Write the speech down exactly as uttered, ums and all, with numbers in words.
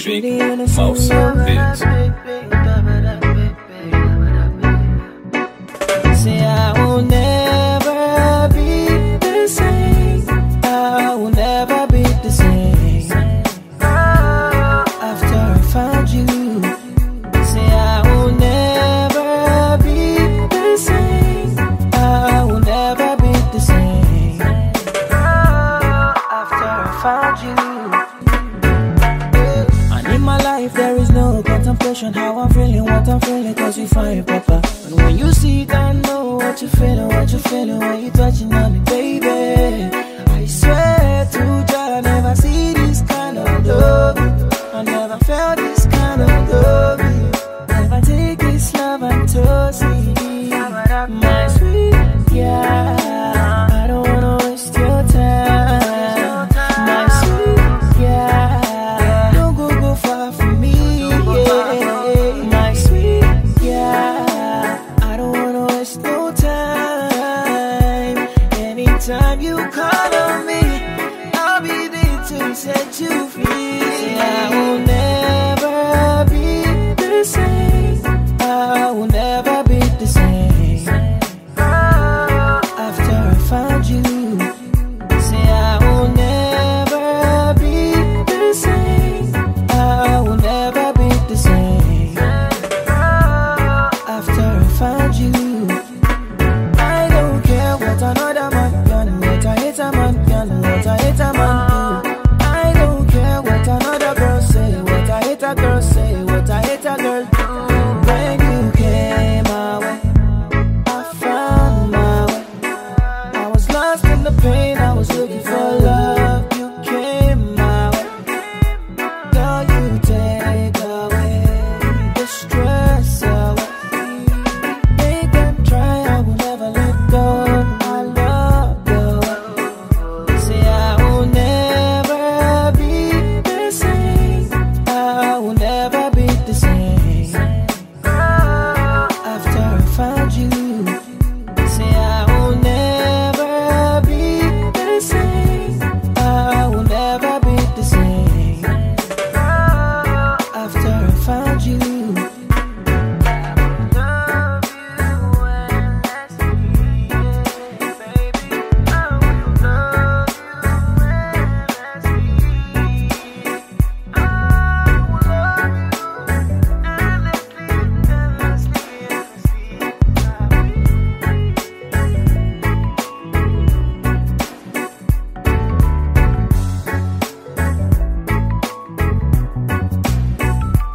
Big Mouse Beats. Say I will never be the same. I will never be the same after I found you. Say I will never be the same. I will never be the same after I found you. And in my life there is no contemplation how I'm feeling, what I'm feeling, cause you find Papa. And when you see it, I know what you're feeling, what you're feeling when you touching on me, baby. I swear to God, I never see this kind of love. I never felt this kind of love. Never take this love and toss it. My sweet, yeah. I don't wanna waste your time. My sweet, yeah. Don't go go far from me, yeah. My sweet, yeah. I don't wanna waste no time. Anytime you call on me, I'll be there to set you free. Say I will never be the same. I will never be the same after I found you. Say I will never be the same. I will never be the same after I found you. I don't care what another man can, what I hate a man can, what I hate a man do. I don't care what another girl say, what I hate a girl say, what I hate a girl do. When you came my way, I found my way. I was lost in the pain, I was looking for love.